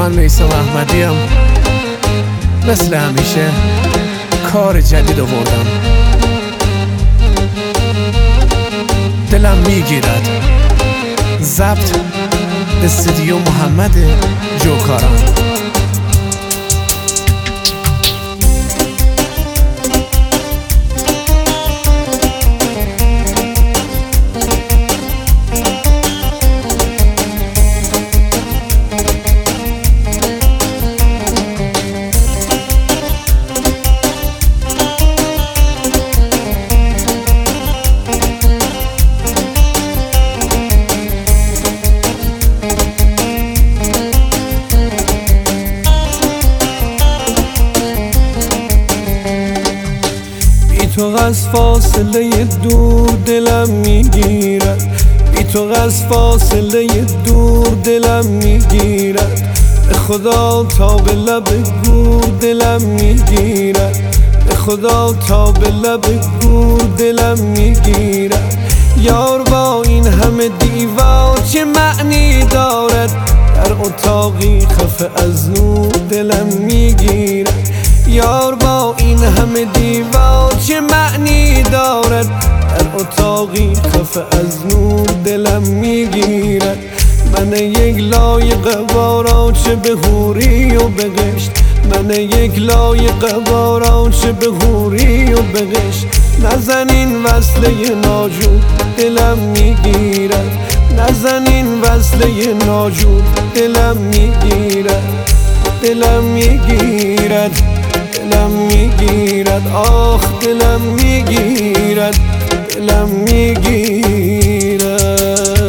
من میثم احمدیم. مثل همیشه کار جدید آوردم، دلم میگیرد. ضبط استودیو محمد جوکاران. تو از فاصله دور دلم میگیرد، بی تو از فاصله دور دلم میگیرد. به خدا تا به لب گور دلم میگیرد، به خدا تا به لب گور دلم میگیرد. یار با این همه دیوار چه معنی دارد؟ در اتاقی خفه از نور دلم میگیرد. یار با این همه دیوار چه معنی دارد؟ در اتاقی خفه از نور دلم میگیرد. من یک لای قوارا چه به حوری و به قشت، من یک لای قوارا چه به حوری و به قشت. نزنین وصله ناجور دلم میگیرد، نزنین وصله ناجور دلم میگیرد، دلم میگیرد، دلم میگیرد، آخ دلم میگیرد، دلم میگیرد.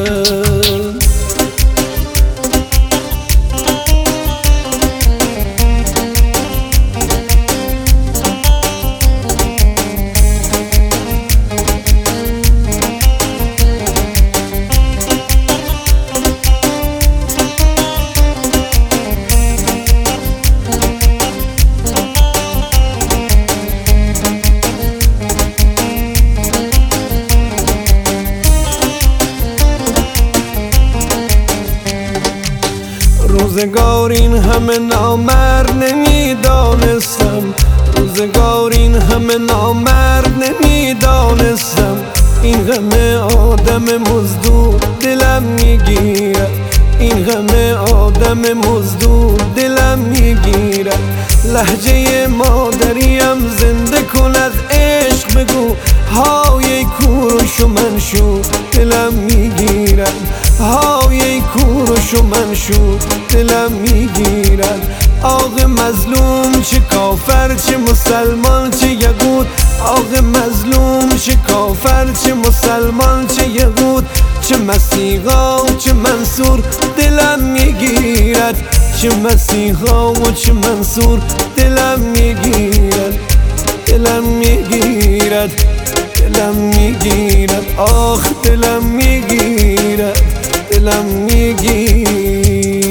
روزگار این همه نامرد نمیدانستم، روزگار این همه نامرد نمیدانستم. این غم آدم مزدور دلم میگیرد، این غم آدم مزدور دلم میگیرد. لهجه مادریم زنده کن از عشق بگو، های کوروش و منشور دلم میگیرد، های کوروش و منشور دلم میگیرد. آق مظلوم چه کافر چه مسلمان چه یهود، آق مظلوم چه کافر چه مسلمان چه یهود. چه مسیحا چه منصور دلم میگیرد، چه مسیحا و چه منصور دلم میگیرد، دلم میگیرد، دلم میگیرد، آخ دلم میگیرد، دلم میگیرد.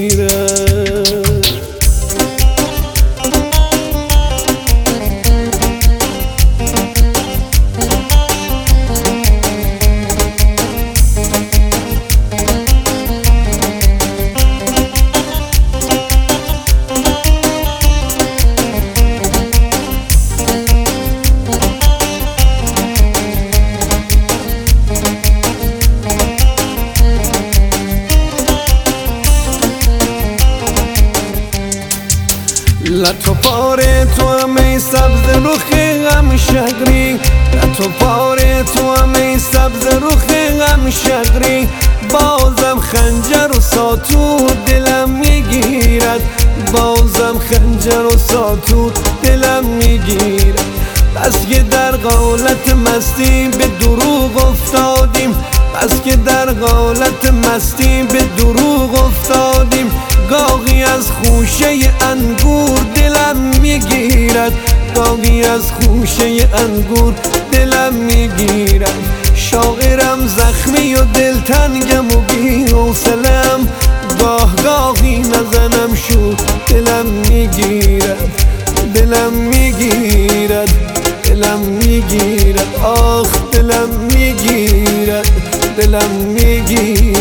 لطو پاره تو همه سبز رخ غم شقری، لطو پاره تو همه سبز رخ غم شقری. بازم خنجر و ساطور دلم میگیرد، بازم خنجر و ساطور دلم میگیرد. بس که در قالت مستی به دروغ افتادیم، بس که در قالت مستی به دروغ افتادیم. گاهی از خوشه انگور دلم میگیرد، گاهی از خوشه انگور دلم میگیرد. شاعرم زخمی و دلتنگم و بی حوصله‌ام، گاه گاهی نزنم شور دلم میگیرد، دلم میگیرد، دلم میگیرد، آخ دلم میگیرد، دلم میگیرد.